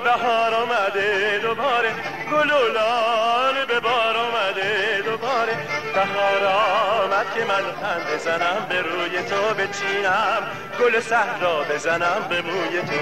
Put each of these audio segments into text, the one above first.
بهار آمده دوباره، گل و لاله به بار آمده دوباره. بهار آمد که من خنده زنم، به روی تو بچینم، گل صحرا بزنم به موی تو.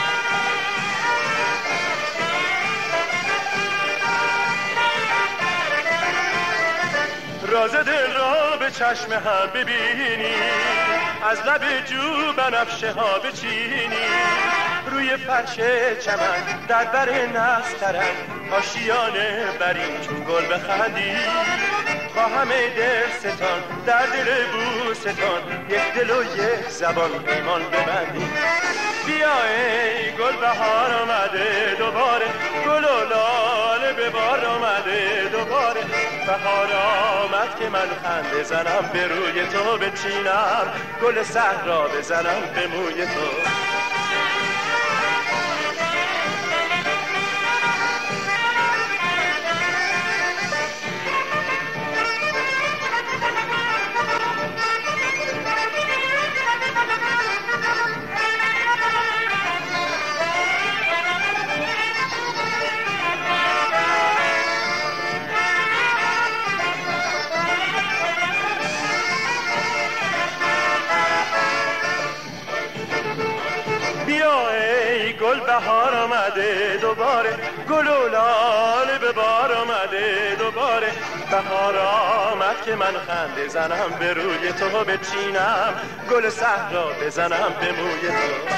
راز دل را به چشم هم ببینی، از لب جو بنفشه ها بچینی، روی فرش چمن در بر نسترن، آشیانه برین چون گل بخندی. خواهم ای دل ستان در دل بوستان، یک دل و یک زبان پیمان ببندی. بیا ای گل بهار آمده دوباره، گل و لاله به بار آمده دوباره. بهار آمد که من خنده زنم، به روی تو بچینم، گل صحرا بزنم به موی تو. بیا ای گل بهار آمده دوباره، گل و لاله به بار آمده دوباره. بهار آمد که من خنده زنم، به روی تو بچینم، گل صحرا بزنم به موی تو.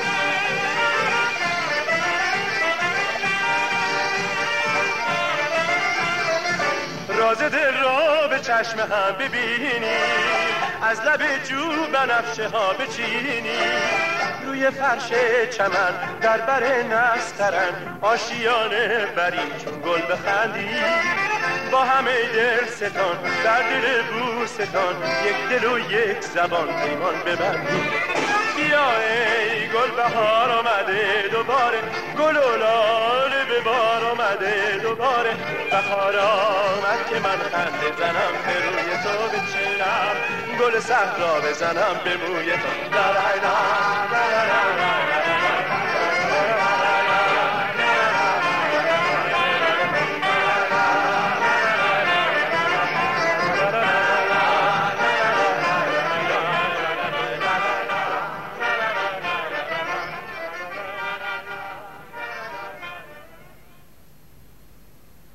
راز دل را به چشم هم ببینی، از لب جو بنفشه ها بچینی، روی فرش چمن در بر نسترن، آشیانه برین چون گل بخندی. با همه دل ستان در دل بوستان، یک دل و یک زبان پیمان ببندی. بیا ای گل بهار آمده دوباره، گل و لاله به بار آمده دوباره. بهار آمد که من خنده زنم، به روی تو بچینم، گل صحرا بزنم به موی تو.